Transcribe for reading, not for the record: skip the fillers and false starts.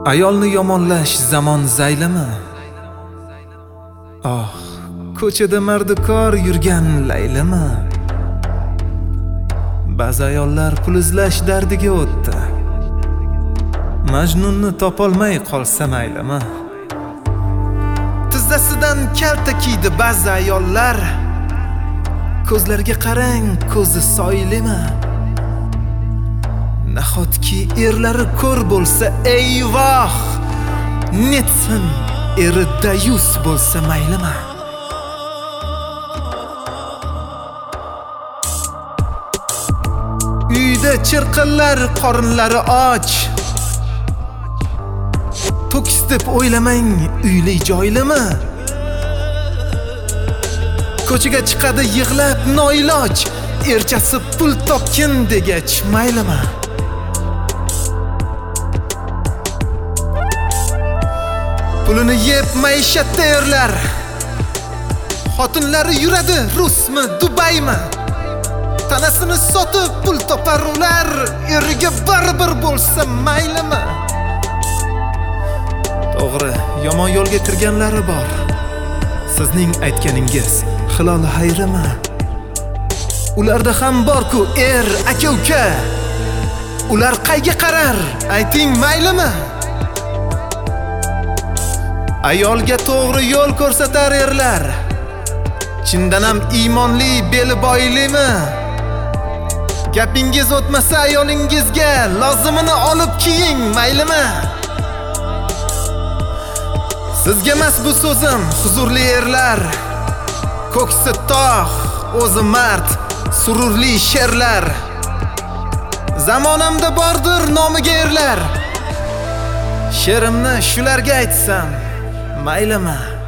Ayolni yomonlash zamon zaylimi? Oh, ko'chada mardikor yurgan laylimi? Ba'zi ayollar pul izlash dardiga o'tdi. Majnunni topolmay qolsa maylimi? Tizzasidan kalta kiydi ba'zi ayollar. Ko'zlarga qarang, ko'zi soylimi? Nahotki erlari ko'r bo'lsa, eyvoh! Netsin, eri dayus bo'lsa maylimi? Uyda chirqillar, qorinlari och. To'kis deb o'ylamang, uyli joylimi? Ko'chaga chiqadi yig'lab noiloj, erchasi pul topkin degach maylimi? Pulini yeb maishatda erlar. Xotinlari yuradi Rusmi, Dubaymi? Tanasini sotib pul topar ular, eriga baribir bo'lsa maylimi? To'g'ri, yomon yo'lga kirganlari bor. Sizning aytganingiz hilol hayrimi? Ularda ham bor-ku er, aka-uka. Ular qayga qarar? Ayting maylimi? Ayolga to'g'ri yo'l ko'rsatar erlar. Chindan ham iymonli, beli boylimi? Gapingiz o'tmasa ayolingizga lozimini olib kiying, maylimi? Sizga emas bu so'zim, huzurli erlar. Ko'ksi tog', o'zi mard, sururli sherlar. Zamonamda bordir nomiga erlar. Sherimni shularga aytsam maylimi?